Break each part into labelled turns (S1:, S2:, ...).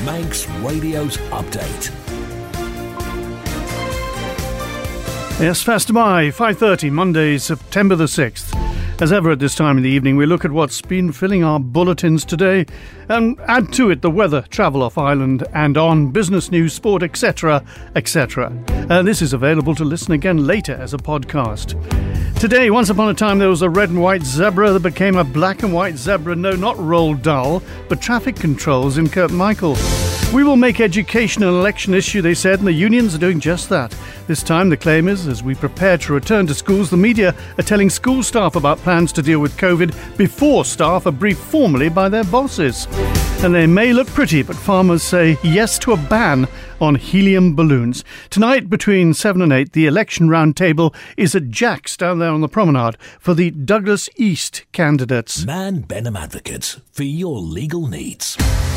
S1: Manx Radio's update.
S2: Yes, Fast by 5:30, Monday, September the 6th. As ever at this time in the evening, we look at what's been filling our bulletins today and add to it the weather, travel off island and on, business news, sport, etc., etc. This is available to listen again later as a podcast. Today, once upon a time, there was a red and white zebra that became a black and white zebra. No, not Roald Dahl, but traffic controls in Kirk Michael. We will make education an election issue, they said, and the unions are doing just that. This time, the claim is, as we prepare to return to schools, the media are telling school staff about plans to deal with COVID before staff are briefed formally by their bosses. And they may look pretty, but farmers say yes to a ban on helium balloons. Tonight, between 7 and 8, the election roundtable is at Jack's down there on the promenade for the Douglas East candidates.
S1: Man Benham Advocates, for your legal needs.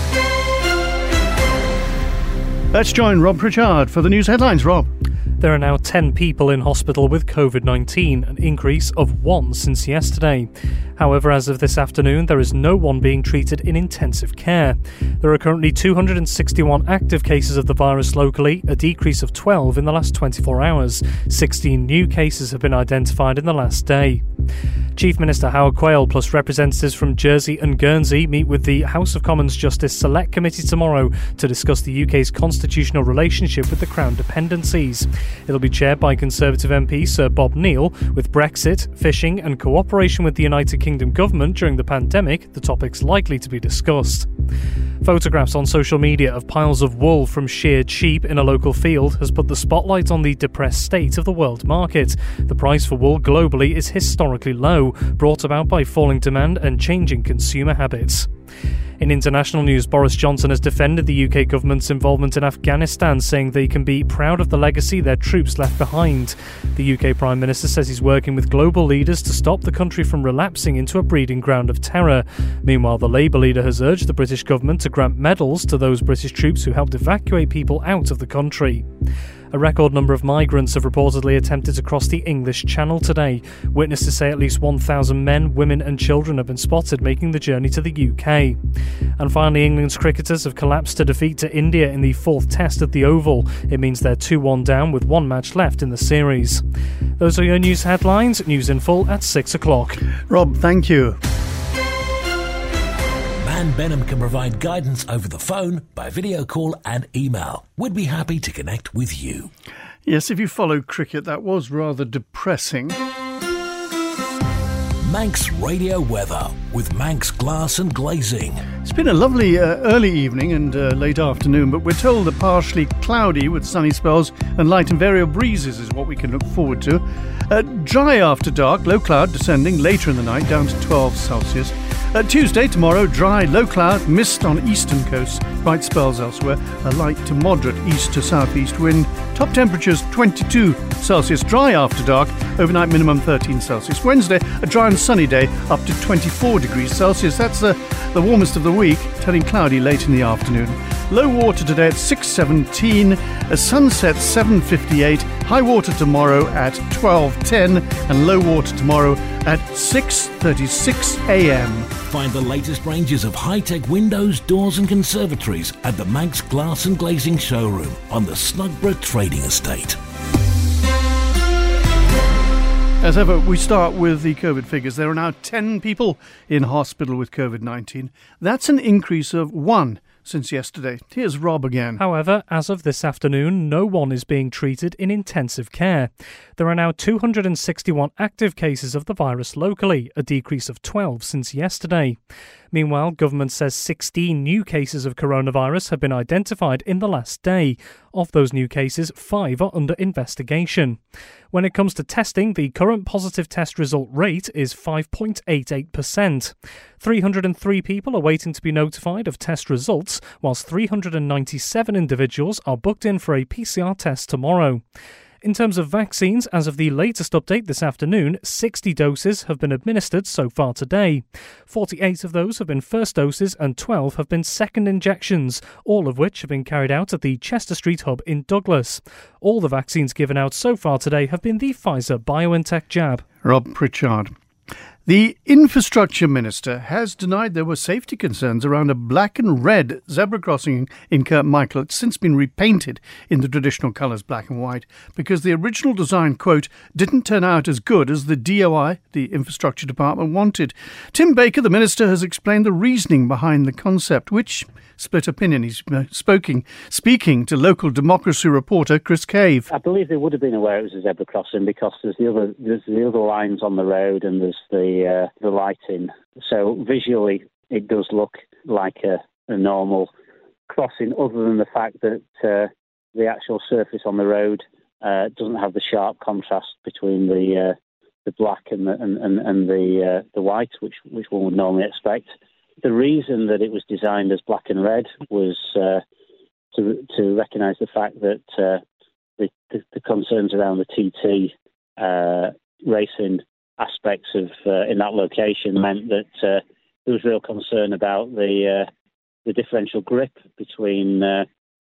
S2: Let's join Rob Pritchard for the news headlines. Rob.
S3: There are now 10 people in hospital with COVID-19, an increase of 1 since yesterday. However, as of this afternoon, there is no one being treated in intensive care. There are currently 261 active cases of the virus locally, a decrease of 12 in the last 24 hours. 16 new cases have been identified in the last day. Chief Minister Howard Quayle plus representatives from Jersey and Guernsey meet with the House of Commons Justice Select Committee tomorrow to discuss the UK's constitutional relationship with the Crown dependencies. It'll be chaired by Conservative MP Sir Bob Neill. With Brexit, fishing and cooperation with the United Kingdom government during the pandemic, the topic's likely to be discussed. Photographs on social media of piles of wool from sheared sheep in a local field has put the spotlight on the depressed state of the world market. The price for wool globally is historically low, brought about by falling demand and changing consumer habits. In international news, Boris Johnson has defended the UK government's involvement in Afghanistan, saying they can be proud of the legacy their troops left behind. The UK Prime Minister says he's working with global leaders to stop the country from relapsing into a breeding ground of terror. Meanwhile, the Labour leader has urged the British government to grant medals to those British troops who helped evacuate people out of the country. A record number of migrants have reportedly attempted to cross the English Channel today. Witnesses say at least 1,000 men, women and children have been spotted making the journey to the UK. And finally, England's cricketers have collapsed to defeat to India in the fourth test at the Oval. It means they're 2-1 down with one match left in the series. Those are your news headlines. News in full at 6 o'clock.
S2: Rob, thank you.
S1: Man Benham can provide guidance over the phone, by video call and email. We'd be happy to connect with you.
S2: Yes, if you follow cricket, that was rather depressing.
S1: Manx Radio Weather with Manx Glass and Glazing.
S2: It's been a lovely early evening and late afternoon, but we're told that partially cloudy with sunny spells and light and variable breezes is what we can look forward to. Dry after dark, low cloud descending later in the night down to 12 Celsius. Tuesday, tomorrow, dry, low cloud, mist on eastern coasts, bright spells elsewhere, a light to moderate east to southeast wind. Top temperatures 22 Celsius, dry after dark, overnight minimum 13 Celsius. Wednesday, a dry and sunny day, up to 24 degrees Celsius. That's the warmest of the week, turning cloudy late in the afternoon. Low water today at 6:17, a sunset 7:58, high water tomorrow at 12:10, and low water tomorrow at 6:36 a.m.
S1: Find the latest ranges of high-tech windows, doors and conservatories at the Manx Glass and Glazing showroom on the Snugborough Trading Estate.
S2: As ever, we start with the COVID figures. There are now 10 people in hospital with COVID-19. That's an increase of 1 since yesterday. Here's Rob again.
S3: However, as of this afternoon, no one is being treated in intensive care. There are now 261 active cases of the virus locally, a decrease of 12 since yesterday. Meanwhile, government says 16 new cases of coronavirus have been identified in the last day. Of those new cases, 5 are under investigation. When it comes to testing, the current positive test result rate is 5.88%. 303 people are waiting to be notified of test results, whilst 397 individuals are booked in for a PCR test tomorrow. In terms of vaccines, as of the latest update this afternoon, 60 doses have been administered so far today. 48 of those have been first doses and 12 have been second injections, all of which have been carried out at the Chester Street hub in Douglas. All the vaccines given out so far today have been the Pfizer-BioNTech jab.
S2: Rob Pritchard. The Infrastructure Minister has denied there were safety concerns around a black and red zebra crossing in Kirkmichael. It's since been repainted in the traditional colours black and white because the original design, quote, didn't turn out as good as the DOI, the Infrastructure Department, wanted. Tim Baker, the Minister, has explained the reasoning behind the concept, which split opinion. He's speaking to local Democracy reporter Chris Cave.
S4: I believe they would have been aware it was a zebra crossing because there's the other lines on the road and there's the lighting. So visually, it does look like a normal crossing, other than the fact that the actual surface on the road doesn't have the sharp contrast between the black and the white, which one would normally expect. The reason that it was designed as black and red was to recognise the fact that the concerns around the TT racing aspects of in that location meant that there was real concern about the differential grip between the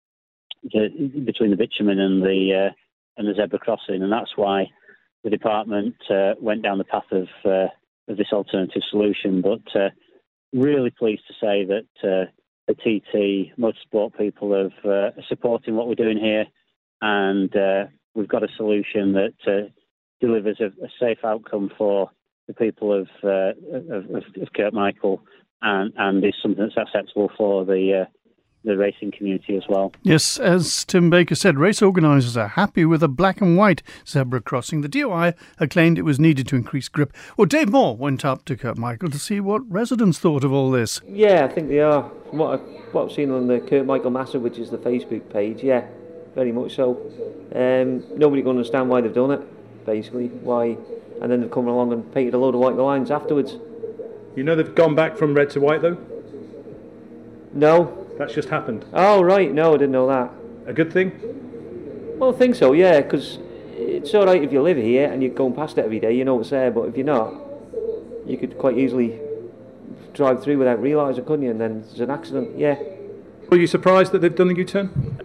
S4: bitumen and the zebra crossing, and that's why the department went down the path of this alternative solution. But really pleased to say that the TT motorsport people are supporting what we're doing here, and we've got a solution that delivers a safe outcome for the people of Kirkmichael, and is something that's acceptable for the racing community as well.
S2: Yes, as Tim Baker said, race organisers are happy with a black and white zebra crossing. The DOI had claimed it was needed to increase grip. Well, Dave Moore went up to Kirkmichael to see what residents thought of all this.
S5: Yeah, I think they are. From what I've seen on the Kirkmichael Massive, which is the Facebook page, yeah, very much so. Nobody can understand why they've done it, basically. Why, and then they've come along and painted a load of white lines afterwards.
S6: You know they've gone back from red to white, though?
S5: No.
S6: That's just happened.
S5: Oh, right. No, I didn't know that.
S6: A good thing?
S5: Well, I think so, yeah, because it's all right if you live here and you're going past it every day, you know what's there, but if you're not, you could quite easily drive through without realising, couldn't you? And then there's an accident, yeah.
S6: Were you surprised that they've done the U-turn?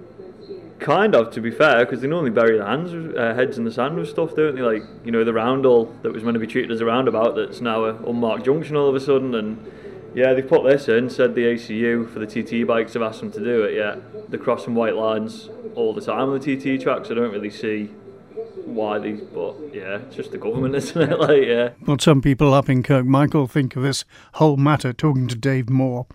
S7: Kind of, to be fair, because they normally bury their heads in the sand with stuff, don't they? Like, you know, the roundel that was meant to be treated as a roundabout that's now an unmarked junction all of a sudden, and yeah, they put this in, said the ACU for the TT bikes have asked them to do it, yeah. They're crossing white lines all the time on the TT tracks. I don't really see why they, but yeah, it's just the government, isn't it? Like, yeah.
S2: Well, some people up in Kirkmichael think of this whole matter, talking to Dave Moore.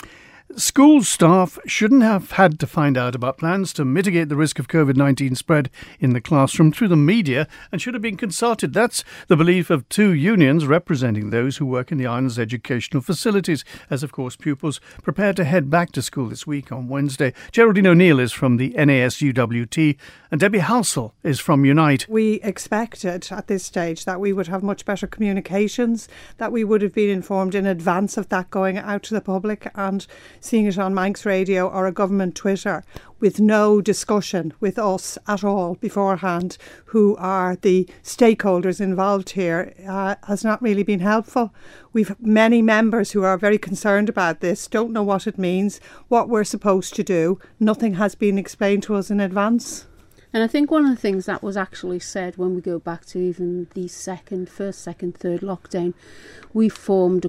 S2: School staff shouldn't have had to find out about plans to mitigate the risk of COVID-19 spread in the classroom through the media and should have been consulted. That's the belief of two unions representing those who work in the island's educational facilities, as of course pupils prepare to head back to school this week on Wednesday. Geraldine O'Neill is from the NASUWT and Debbie Halsall is from Unite.
S8: We expected at this stage that we would have much better communications, that we would have been informed in advance of that going out to the public, and seeing it on Manx Radio or a government Twitter with no discussion with us at all beforehand, who are the stakeholders involved here, has not really been helpful. We've many members who are very concerned about this, don't know what it means, what we're supposed to do. Nothing has been explained to us in advance.
S9: And I think one of the things that was actually said when we go back to even the first, second, third lockdown, we formed a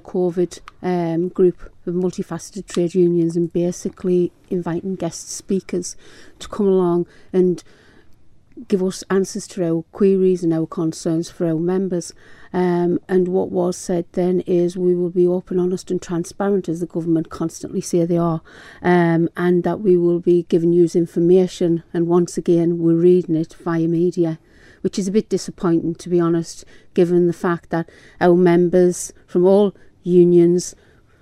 S9: COVID group of multifaceted trade unions and basically inviting guest speakers to come along and give us answers to our queries and our concerns for our members. And what was said then is we will be open, honest and transparent, as the government constantly say they are, and that we will be giving you information, and once again we're reading it via media, which is a bit disappointing, to be honest, given the fact that our members from all unions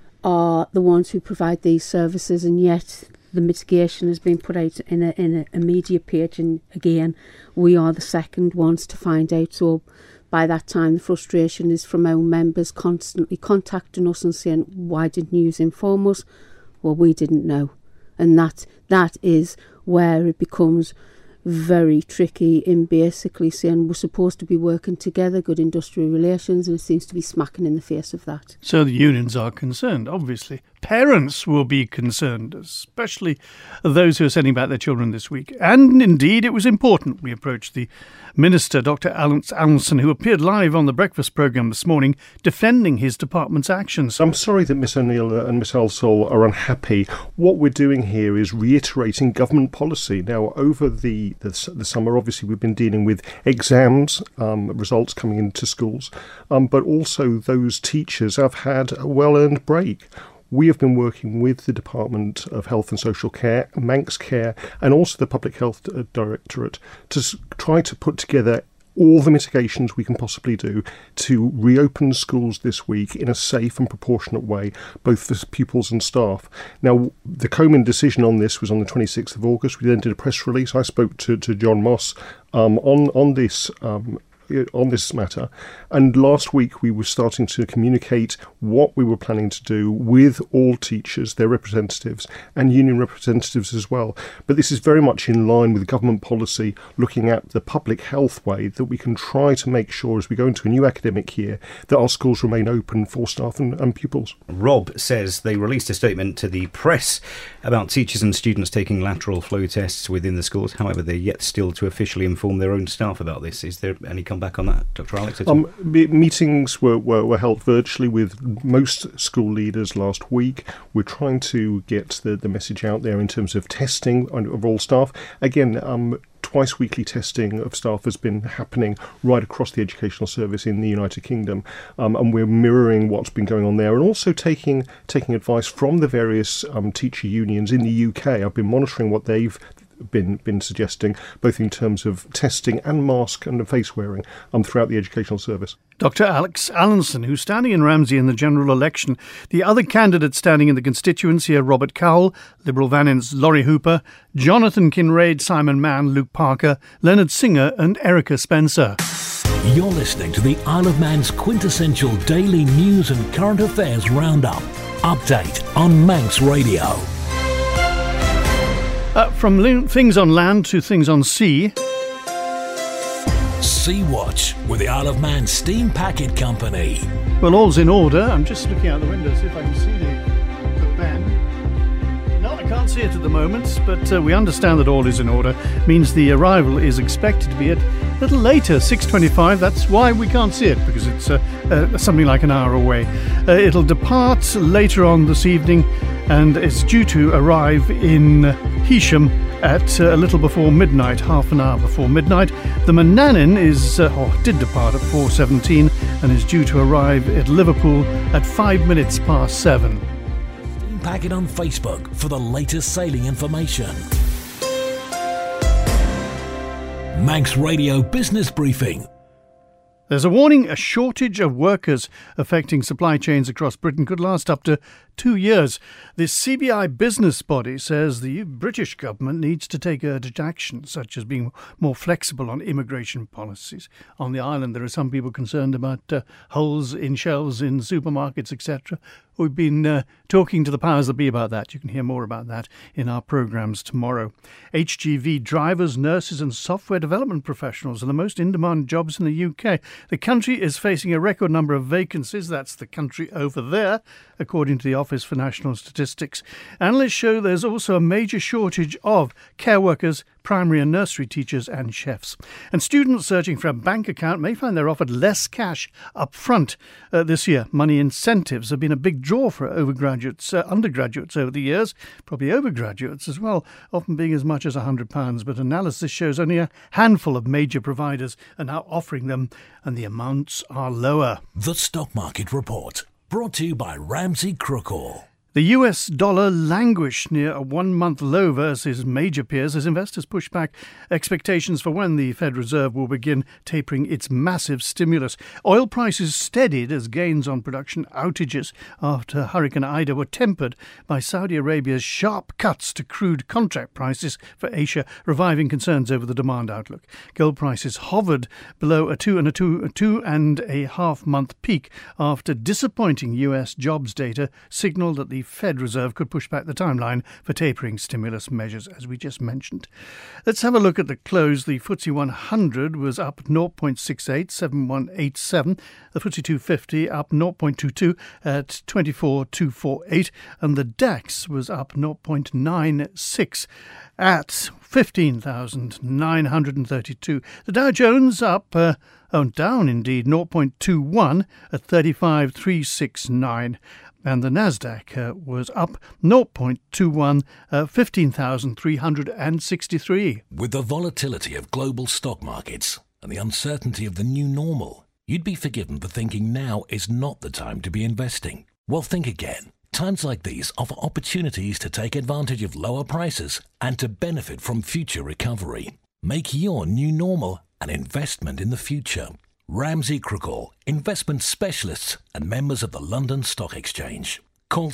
S9: are the ones who provide these services, and yet the mitigation has been put out in a media page, and again we are the second ones to find out. So by that time the frustration is from our members constantly contacting us and saying, why didn't you inform us? Well, we didn't know. And that is where it becomes very tricky in basically saying we're supposed to be working together, good industrial relations, and it seems to be smacking in the face of that.
S2: So the unions are concerned, obviously, parents will be concerned, especially those who are sending back their children this week. And indeed, it was important we approached the Minister, Dr. Alex Alanson, who appeared live on the breakfast programme this morning, defending his department's actions.
S10: I'm sorry that Miss O'Neill and Miss Alsall are unhappy. What we're doing here is reiterating government policy. Now, over the summer, obviously, we've been dealing with exams, results coming into schools, but also those teachers have had a well-earned break. We have been working with the Department of Health and Social Care, Manx Care, and also the Public Health Directorate to try to put together all the mitigations we can possibly do to reopen schools this week in a safe and proportionate way, both for pupils and staff. Now, the Coman decision on this was on the 26th of August. We then did a press release. I spoke to John Moss on this matter, and last week we were starting to communicate what we were planning to do with all teachers, their representatives, and union representatives as well. But this is very much in line with government policy, looking at the public health way that we can try to make sure as we go into a new academic year that our schools remain open for staff and pupils.
S11: Rob says they released a statement to the press about teachers and students taking lateral flow tests within the schools. However, they're yet still to officially inform their own staff about this. Is there any comeback on that, Dr. Alex?
S10: Meetings were held virtually with most school leaders last week. We're trying to get the message out there in terms of testing of all staff. Again, twice weekly testing of staff has been happening right across the educational service in the United Kingdom, and we're mirroring what's been going on there, and also taking advice from the various teacher unions in the UK. I've been monitoring what they've been suggesting, both in terms of testing and mask and face wearing throughout the educational service.
S2: Dr. Alex Alanson, who's standing in Ramsey in the general election. The other candidates standing in the constituency are Robert Cowell, Liberal Vanning's Laurie Hooper, Jonathan Kinraid, Simon Mann, Luke Parker, Leonard Singer and Erica Spencer.
S1: You're listening to the Isle of Man's quintessential daily news and current affairs roundup. Update on Manx Radio.
S2: From things on land to things on sea.
S1: Sea Watch with the Isle of Man Steam Packet Company.
S2: Well, all's in order. I'm just looking out the window to see if I can see the Ben. No, I can't see it at the moment, but we understand that all is in order. Means the arrival is expected to be at a little later, 6:25. That's why we can't see it, because it's something like an hour away. It'll depart later on this evening, and it's due to arrive in Heysham at a little before midnight, half an hour before midnight. The Manannan did depart at 4:17 and is due to arrive at Liverpool at 5 minutes past 7.
S1: Steam Packet on Facebook for the latest sailing information. Manx Radio Business Briefing.
S2: There's a warning a shortage of workers affecting supply chains across Britain could last up to 2 years. The CBI business body says the British government needs to take urgent action, such as being more flexible on immigration policies. On the island, there are some people concerned about holes in shelves in supermarkets, etc. We've been talking to the powers that be about that. You can hear more about that in our programmes tomorrow. HGV drivers, nurses and software development professionals are the most in-demand jobs in the UK. The country is facing a record number of vacancies. That's the country over there, according to the Office for National Statistics. Analysts show there's also a major shortage of care workers, primary and nursery teachers and chefs. And students searching for a bank account may find they're offered less cash up front this year. Money incentives have been a big draw for undergraduates over the years, probably overgraduates as well, often being as much as £100. But analysis shows only a handful of major providers are now offering them, and the amounts are lower.
S1: The Stock Market Report, brought to you by Ramsey Crookall.
S2: The US dollar languished near a 1-month low versus major peers as investors push back expectations for when the Fed Reserve will begin tapering its massive stimulus. Oil prices steadied as gains on production outages after Hurricane Ida were tempered by Saudi Arabia's sharp cuts to crude contract prices for Asia, reviving concerns over the demand outlook. Gold prices hovered below a 2.5 month peak after disappointing US jobs data signalled that the the Fed Reserve could push back the timeline for tapering stimulus measures, as we just mentioned. Let's have a look at the close. The FTSE 100 was up 0.68, 7187. The FTSE 250 up 0.22 at 24,248. And the DAX was up 0.96 at 15,932. The Dow Jones up, down indeed, 0.21 at 35,369. And the Nasdaq was up 0.21 at 15,363.
S1: With the volatility of global stock markets and the uncertainty of the new normal, you'd be forgiven for thinking now is not the time to be investing. Well, think again. Times like these offer opportunities to take advantage of lower prices and to benefit from future recovery. Make your new normal an investment in the future. Ramsey Crookall, investment specialists and members of the London Stock Exchange. Call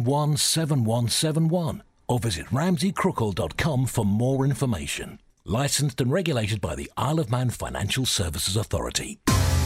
S1: 717171 or visit ramseycrookall.com for more information. Licensed and regulated by the Isle of Man Financial Services Authority.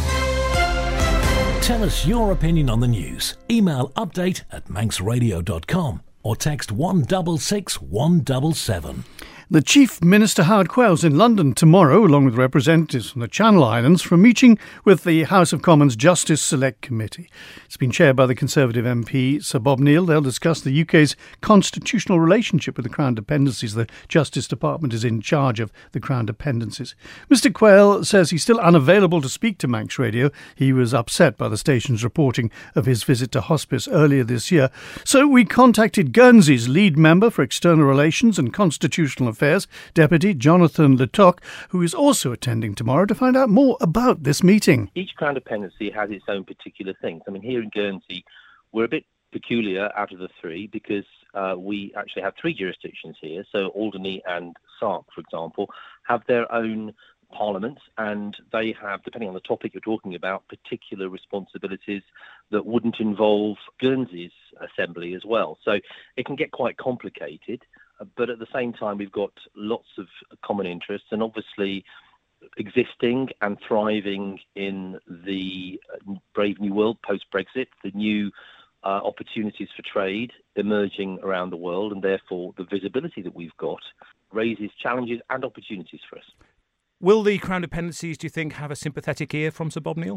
S1: Tell us your opinion on the news. Email update@manxradio.com or text 166 177.
S2: The Chief Minister Howard Quayle in London tomorrow, along with representatives from the Channel Islands, for a meeting with the House of Commons Justice Select Committee. It's been chaired by the Conservative MP Sir Bob Neill. They'll discuss the UK's constitutional relationship with the Crown dependencies. The Justice Department is in charge of the Crown dependencies. Mr Quayle says he's still unavailable to speak to Manx Radio. He was upset by the station's reporting of his visit to hospice earlier this year. So we contacted Guernsey's lead member for External Relations and Constitutional Affairs, Deputy Jonathan Letok, who is also attending tomorrow, to find out more about this meeting.
S12: Each Crown dependency has its own particular things. I mean, here in Guernsey, we're a bit peculiar out of the three because we actually have three jurisdictions here. So Alderney and Sark, for example, have their own parliaments, and they have, depending on the topic you're talking about, particular responsibilities that wouldn't involve Guernsey's assembly as well. So it can get quite complicated. But at the same time, we've got lots of common interests, and obviously existing and thriving in the brave new world post-Brexit, the new opportunities for trade emerging around the world, and therefore the visibility that we've got raises challenges and opportunities for us.
S6: Will the Crown dependencies, do you think, have a sympathetic ear from Sir Bob Neill?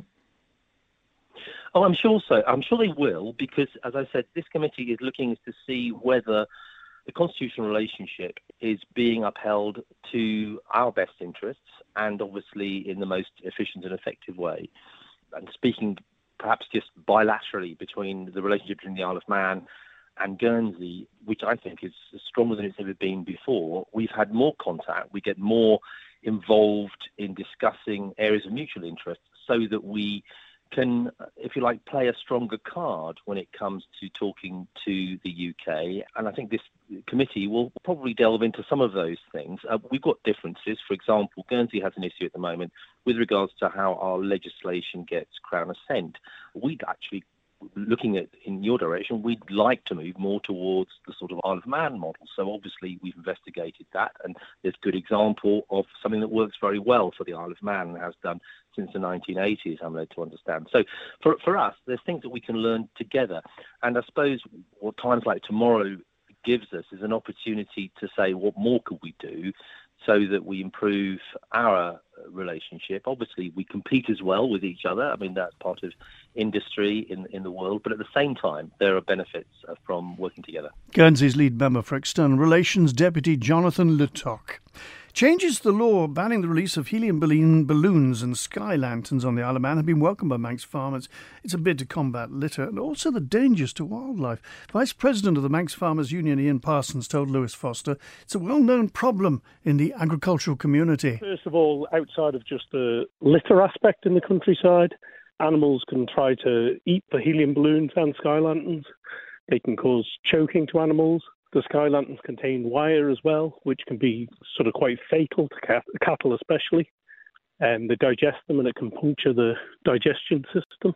S12: Oh, I'm sure so. I'm sure they will, because, as I said, this committee is looking to see whether the constitutional relationship is being upheld to our best interests and obviously in the most efficient and effective way. And speaking perhaps just bilaterally between the relationship between the Isle of Man and Guernsey, which I think is stronger than it's ever been before, we've had more contact, we get more involved in discussing areas of mutual interest so that we can, if you like, play a stronger card when it comes to talking to the UK. And I think this committee will probably delve into some of those things. We've got differences. For example, Guernsey has an issue at the moment with regards to how our legislation gets Crown assent. We'd actually, looking at in your direction, we'd like to move more towards the sort of Isle of Man model. So obviously we've investigated that, and there's a good example of something that works very well for the Isle of Man and has done since the 1980s, I'm led to understand. So for us, there's things that we can learn together. And I suppose what times like tomorrow gives us is an opportunity to say what more could we do so that we improve our relationship. Obviously, we compete as well with each other. I mean, that's part of industry in the world. But at the same time, there are benefits from working together.
S2: Guernsey's lead member for External Relations, Deputy Jonathan Letok. Changes to the law banning the release of helium balloons and sky lanterns on the Isle of Man have been welcomed by Manx farmers. It's a bid to combat litter and also the dangers to wildlife. Vice President of the Manx Farmers Union, Ian Parsons, told Lewis Foster it's a well-known problem in the agricultural community.
S13: First of all, outside of just the litter aspect in the countryside, animals can try to eat the helium balloons and sky lanterns. They can cause choking to animals. The sky lanterns contain wire as well, which can be sort of quite fatal to cattle especially. They digest them and it can puncture the digestion system.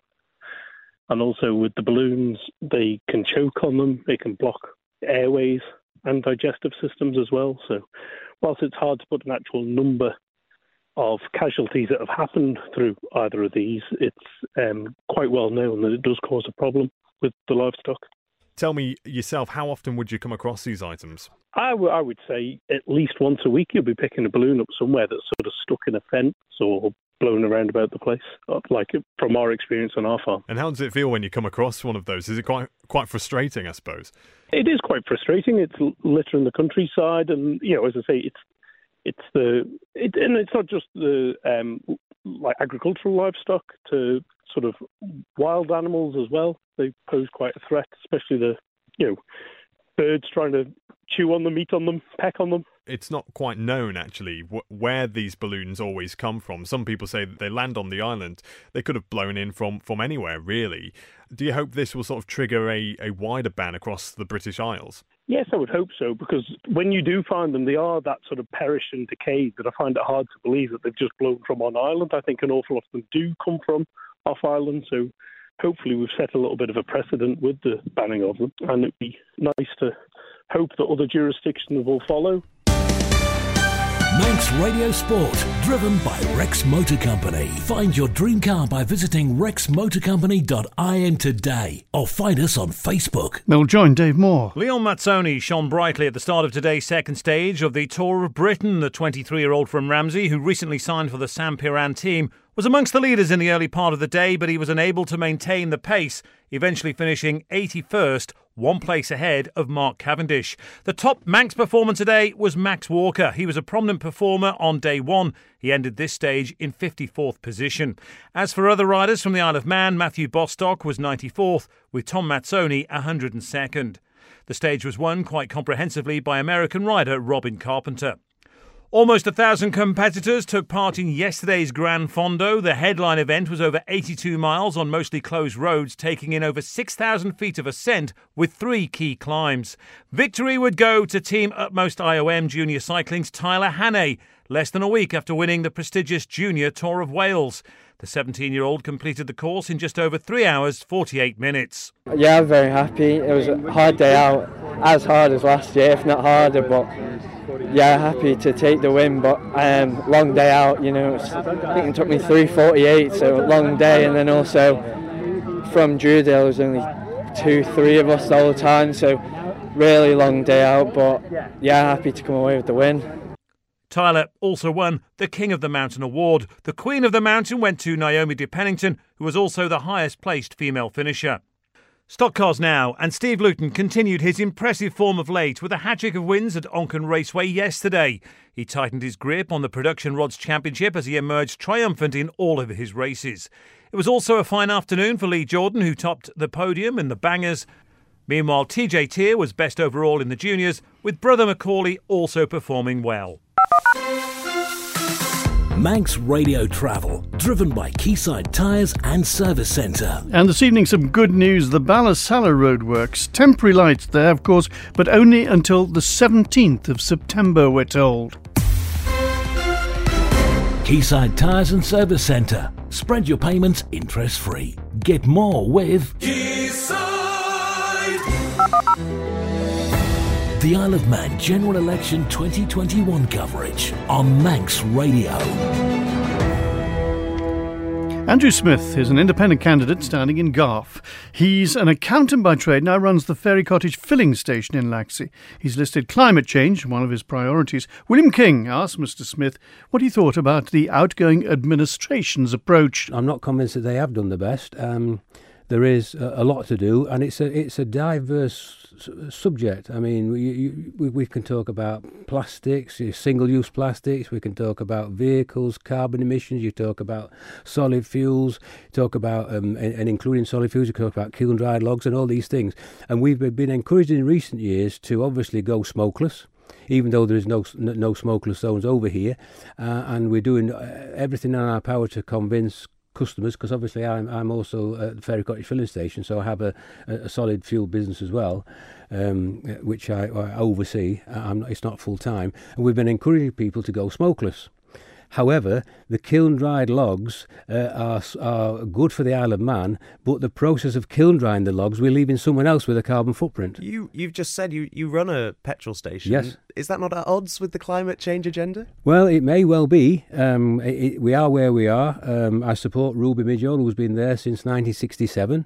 S13: And also with the balloons, they can choke on them. They can block airways and digestive systems as well. So whilst it's hard to put an actual number of casualties that have happened through either of these, it's quite well known that it does cause a problem with the livestock.
S14: Tell me yourself, how often would you come across these items?
S13: I would say at least once a week you'll be picking a balloon up somewhere that's sort of stuck in a fence or blown around about the place, like from our experience on our farm.
S14: And how does it feel when you come across one of those? Is it quite frustrating, I suppose?
S13: It is quite frustrating. It's litter in the countryside, and as I say, and it's not just the like agricultural livestock to sort of wild animals as well. They pose quite a threat, especially the birds trying to chew on them, eat on them, peck on them.
S14: It's not quite known, actually, where these balloons always come from. Some people say that they land on the island. They could have blown in from anywhere, really. Do you hope this will sort of trigger a wider ban across the British Isles?
S13: Yes, I would hope so, because when you do find them, they are that sort of perished and decayed that I find it hard to believe that they've just blown from on island. I think an awful lot of them do come from off island, so hopefully we've set a little bit of a precedent with the banning of them, and it'd be nice to hope that other jurisdictions will follow.
S1: Manx Radio Sport, driven by Rex Motor Company. Find your dream car by visiting rexmotorcompany.in today or find us on Facebook.
S2: We'll join Dave Moore.
S6: Leon Mazzoni shone brightly at the start of today's second stage of the Tour of Britain. The 23-year-old from Ramsey, who recently signed for the Sam Piran team, was amongst the leaders in the early part of the day, but he was unable to maintain the pace, eventually finishing 81st, one place ahead of Mark Cavendish. The top Manx performer today was Max Walker. He was a prominent performer on day one. He ended this stage in 54th position. As for other riders from the Isle of Man, Matthew Bostock was 94th, with Tom Mazzoni 102nd. The stage was won quite comprehensively by American rider Robin Carpenter. Almost 1,000 competitors took part in yesterday's Grand Fondo. The headline event was over 82 miles on mostly closed roads, taking in over 6,000 feet of ascent with 3 key climbs. Victory would go to Team Utmost IOM Junior Cycling's Tyler Hannay, less than a week after winning the prestigious Junior Tour of Wales. The 17-year-old completed the course in just over 3 hours, 48 minutes.
S15: Yeah, I'm very happy. It was a hard day out, as hard as last year, if not harder, but yeah, happy to take the win, but long day out, I think it took me 3:48, so a long day, and then also from Drewdale there was only 2-3 of us the whole time, so really long day out, but yeah, happy to come away with the win.
S6: Tyler also won the King of the Mountain award. The Queen of the Mountain went to Naomi de Pennington, who was also the highest placed female finisher. Stock cars now, and Steve Luton continued his impressive form of late with a hat-trick of wins at Onchan Raceway yesterday. He tightened his grip on the Production Rods Championship as he emerged triumphant in all of his races. It was also a fine afternoon for Lee Jordan, who topped the podium in the Bangers. Meanwhile, TJ Tier was best overall in the juniors, with brother Macaulay also performing well.
S1: Manx Radio Travel, driven by Quayside Tyres and Service Centre.
S2: And this evening, some good news. The Ballasalla Roadworks. Temporary lights there, of course, but only until the 17th of September, we're told.
S1: Quayside Tyres and Service Centre. Spread your payments interest-free. Get more with
S16: Quayside.
S1: The Isle of Man General Election 2021 coverage on Manx Radio.
S2: Andrew Smith is an independent candidate standing in Garth. He's an accountant by trade, now runs the Fairy Cottage filling station in Laxey. He's listed climate change, one of his priorities. William King asked Mr Smith what he thought about the outgoing administration's approach.
S17: I'm not convinced that they have done the best. There is a lot to do, and it's a diverse subject. I mean, we can talk about plastics, single-use plastics. We can talk about vehicles, carbon emissions. You talk about solid fuels. You talk about and including solid fuels. You talk about kiln-dried logs and all these things. And we've been encouraged in recent years to obviously go smokeless, even though there is no smokeless zones over here, and we're doing everything in our power to convince customers, because obviously I'm also at the Fairy Cottage filling station, so I have a solid fuel business as well, which I oversee. It's not full time, and we've been encouraging people to go smokeless. However, the kiln-dried logs are good for the Isle of Man, but the process of kiln-drying the logs, we're leaving someone else with a carbon footprint.
S18: You've just said you run a petrol station.
S17: Yes.
S18: Is that not at odds with the climate change agenda?
S17: Well, it may well be. We are where we are. I support Ruby Midgeon, who's been there since 1967.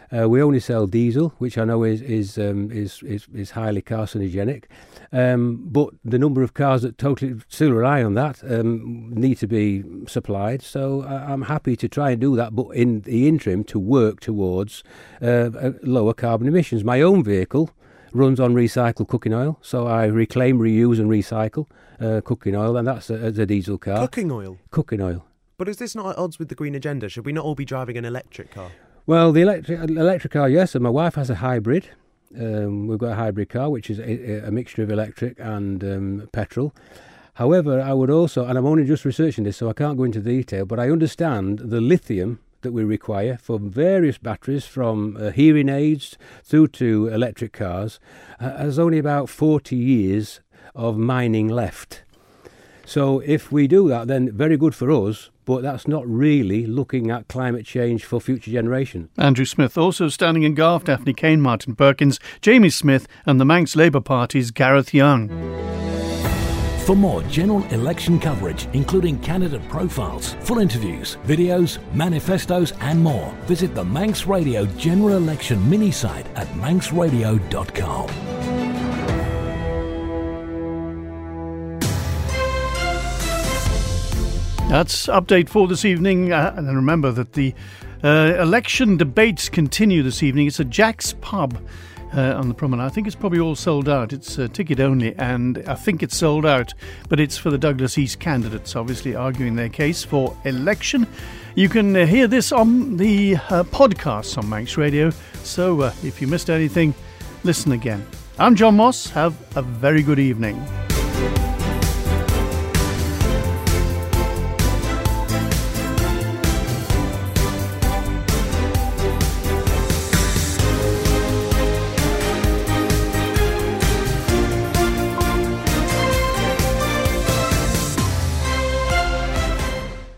S17: We only sell diesel, which I know is highly carcinogenic. But the number of cars that totally still rely on that need to be supplied. So I'm happy to try and do that, but in the interim to work towards lower carbon emissions. My own vehicle runs on recycled cooking oil, so I reclaim, reuse and recycle cooking oil, and that's a diesel car.
S18: Cooking oil?
S17: Cooking oil.
S18: But is this not at odds with the green agenda? Should we not all be driving an electric car?
S17: Well, the electric car, yes, and my wife has a hybrid. We've got a hybrid car, which is a mixture of electric and petrol. However, I would also, and I'm only just researching this, so I can't go into detail, but I understand the lithium that we require for various batteries, from hearing aids through to electric cars, has only about 40 years of mining left. So if we do that, then very good for us, but that's not really looking at climate change for future generations.
S2: Andrew Smith also standing in Garth, Daphne Kane, Martin Perkins, Jamie Smith and the Manx Labour Party's Gareth Young.
S1: For more general election coverage, including candidate profiles, full interviews, videos, manifestos and more, visit the Manx Radio General Election mini-site at manxradio.com.
S2: That's update for this evening. And remember that the election debates continue this evening. It's at Jack's Pub on the promenade. I think it's probably all sold out. It's ticket only, and I think it's sold out, but it's for the Douglas East candidates, obviously arguing their case for election. You can hear this on the podcast on Manx Radio, so if you missed anything, listen again. I'm John Moss. Have a very good evening.